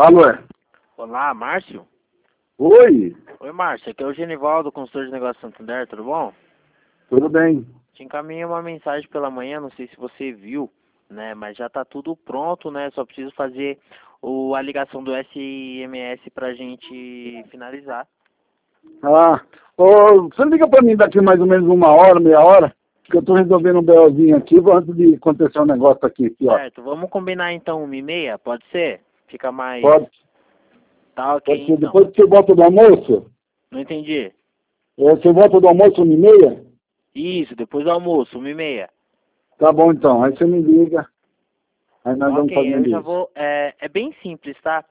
Alô? Olá, Márcio? Oi, Oi, Márcio. Aqui é o Genivaldo, consultor de negócios Santander, tudo bom? tudo bem? Te encaminhei uma mensagem pela manhã, não sei se você viu, né? Mas já tá tudo pronto, né? Só preciso fazer a ligação do SMS pra gente finalizar. Você liga pra mim daqui mais ou menos uma hora, meia hora, que eu tô resolvendo um BOzinho aqui, antes de acontecer um negócio aqui, ó. Certo, vamos combinar então 1h30, pode ser? Fica mais... Pode, Tá ok, pode ser então. depois que você volta do almoço? Não entendi. Você volta do almoço 1h30? Isso, depois do almoço, 1h30. Tá bom então, aí você me liga, aí nós Tá vamos ok, eu fazendo já isso. vou... É bem simples, tá?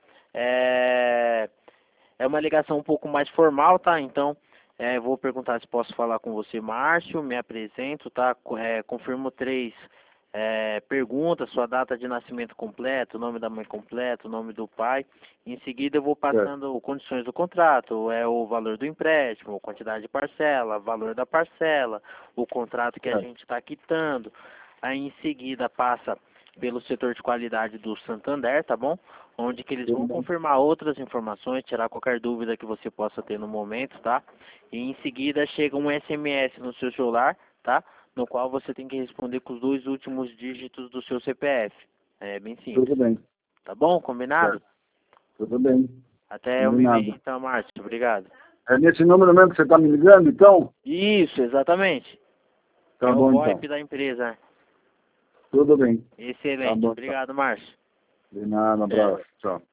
É uma ligação um pouco mais formal, tá? Então, vou perguntar se posso falar com você, Márcio. Me apresento, tá? Confirmo 3 perguntas: sua data de nascimento completo, nome da mãe completo, nome do pai. Em seguida, eu vou Certo, passando condições do contrato: o valor do empréstimo, quantidade de parcela, valor da parcela, o contrato que a certo, gente está quitando. Aí, em seguida, passa pelo setor de qualidade do Santander, tá bom? Onde que eles tudo vão bem. confirmar outras informações, tirar qualquer dúvida que você possa ter no momento, tá? E em seguida chega um SMS no seu celular, tá? No qual você tem que responder com os 2 últimos dígitos do seu CPF. É bem Tudo simples. bem, Tá bom? Combinado? certo, tudo bem, Até 1h30 combinado. então, Márcio. Obrigado. É nesse número mesmo que você tá me ligando, então? Isso, exatamente. Que Tá é o bom então, VoIP da empresa. tudo bem, tá Excelente. bom então. Obrigado, Márcio. De nada, um Até. abraço, tchau.